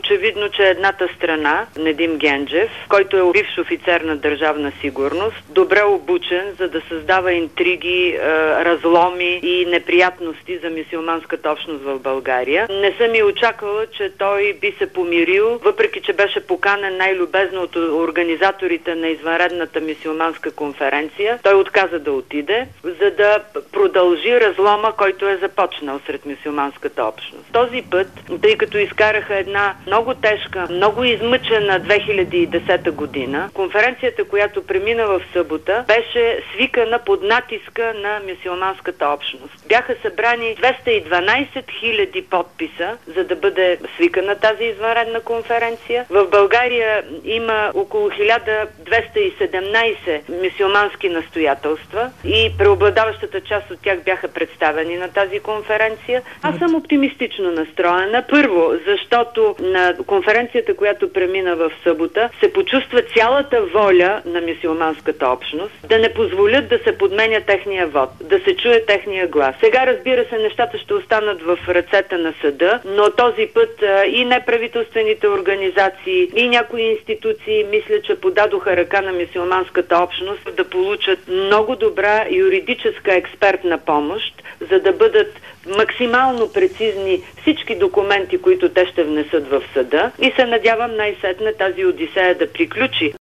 очевидно, че едната страна, Недим Генджев, който е бивш офицер на Държавна сигурност, добре обучен, за да създава интриги, разломи и неприятности за мюсюлманската общност в България. Не съм и очаквала, че той би се помирил, въпреки че беше поканен най-любезно от организаторите на извънредната мюсюлманска конференция. Той отказа да отиде, за да продължи разлома, който е започнал сред мюсюлманската общност. Този път, тъй като изкараха една много тежка, много измъчена 2010 година, конференцията, която премина в събота, беше свикана под натиска на мюсюлманската общност. Бяха събрани 212 000 подписа, за да бъде свикана тази извънредна конференция. В България има около 1217 мюсюлмански настоятелства и преобладаващата част от тях бяха представени на тази конференция. Аз съм оптимистично настроена. Първо, защото на конференцията, която премина в събота, се почувства цялата воля на мюсюлманската общност да не позволят да се подменя техния вод, да се чуе техния глас. Сега, разбира се, нещата ще останат в ръцете на съда, но този път и неправителствените организации, и някои институции, мисля, че подадоха ръка на мюсюлманската общност да получат много добра юридическа експертна помощ, за да бъдат максимално прецизни всички документи, които те ще внесат в съда, и се надявам най-сетне тази одисея да приключи.